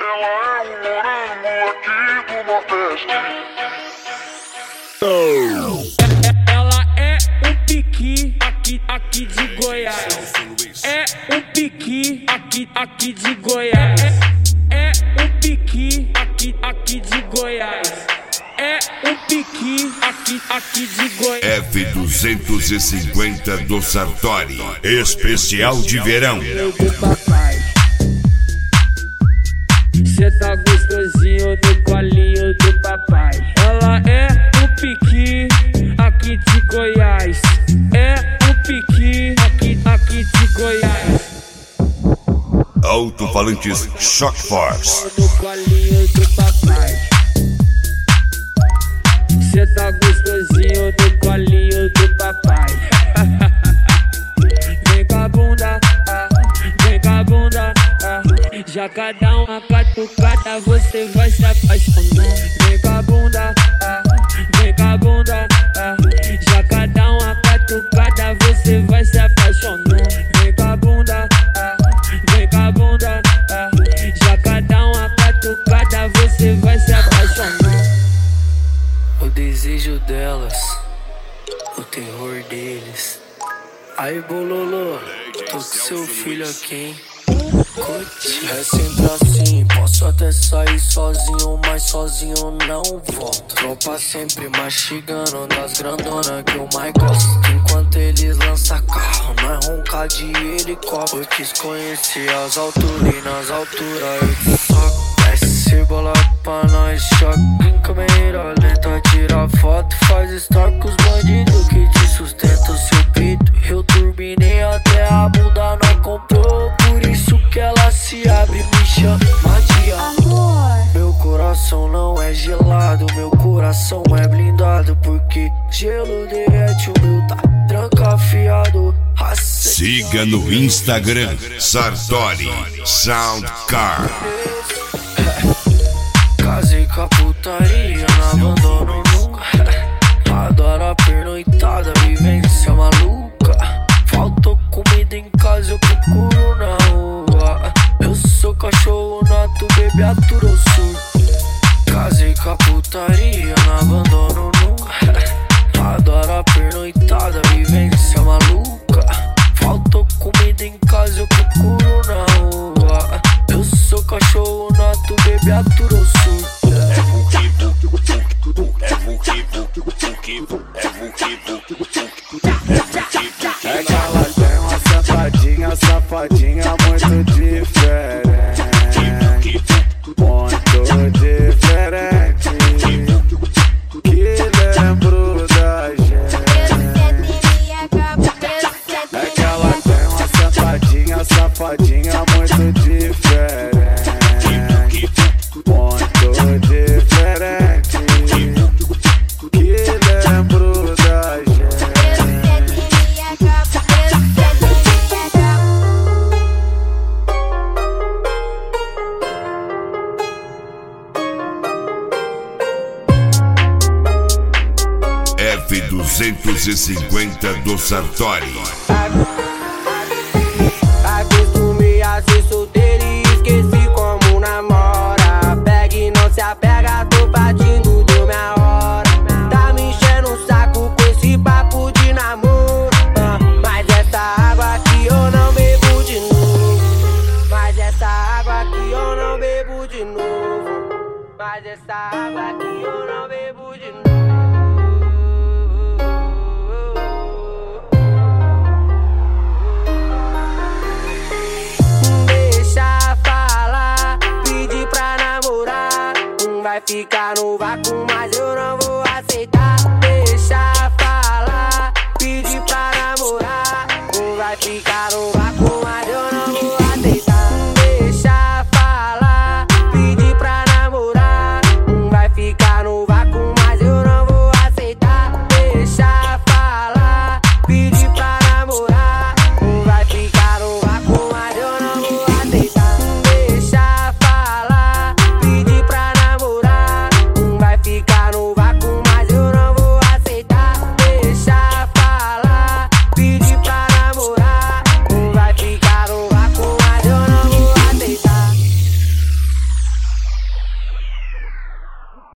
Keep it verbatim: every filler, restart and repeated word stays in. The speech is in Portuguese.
Ela é um morango aqui do Nordeste. Ela é um piqui aqui, aqui de Goiás. É um piqui aqui, aqui de Goiás. É um piqui aqui, aqui de Goiás. É um piqui aqui, aqui de Goiás. F duzentos e cinquenta do Sartori, especial de verão. Cê tá gostosinho no colinho do papai. Ela é um piqui aqui de Goiás. É um piqui aqui, aqui de Goiás. Alto-falantes Shock Force. No colinho do papai. Cê tá gostosinho no colinho do papai. Vem com a bunda, ah, vem com a bunda, ah. Já cada uma catucada você vai se apaixonar. Vem com a bunda, ah, vem com a bunda, ah. Já cada uma catucada você vai se apaixonar. Vem com a bunda, ah, vem com a bunda, ah. Já cada uma catucada você vai se apaixonar. O desejo delas, o terror deles. Aí bololô, tô com seu filho aqui, hein? Curte. É sempre assim, posso até sair sozinho, mas sozinho não volto. Tropa sempre mastigando das grandonas que eu mais gosto. Enquanto eles lançam carro, nós ronca de helicóptero. Eu quis conhecer as alturas e nas alturas eu te soco. Desce bola pra nós, choque em câmera lenta, tira foto, faz story com os bandidos que te sustentam seu peito. Eu turbinei até a bunda, não comprou, por isso que ela se abre, me chama de amor. Meu coração não é gelado, meu coração é blindado, porque gelo derrete, o meu tá trancafiado. Siga no Instagram Sartori Soundcar. Casei com a putaria, não abandono nunca. Adoro a pernoitada, vivência maluca. Faltou comida em casa, eu procuro na rua. Eu sou cachorro nato, bebê aturo, eu sou. Casei com a putaria, não abandono nunca. Adoro a pernoitada, vivência maluca. Faltou comida em casa, eu procuro na rua. Eu sou cachorro nato, bebê aturo, eu sou. É vuki, vuki, vuki, é vuki, vuki, vuki, é vuki, vuki, vuki, é vuki, vuki. É que ela tem uma safadinha, safadinha muito diferente. Muito diferente. Que lembro da gente. É que ela tem uma safadinha, safadinha muito diferente. Muito diferente. Que lembro da gente. F duzentos e cinquenta do Sartori. Acostumei a ser solteiro e esqueci como namora. Pega e não se apega, tô partindo, deu minha hora. Tá me enchendo o saco com esse papo de namoro. ah, Mas essa água aqui eu não bebo de novo. Mas essa água aqui eu não bebo de novo. Mas essa água aqui eu não bebo de novo. Vai ficar no vácuo, mas eu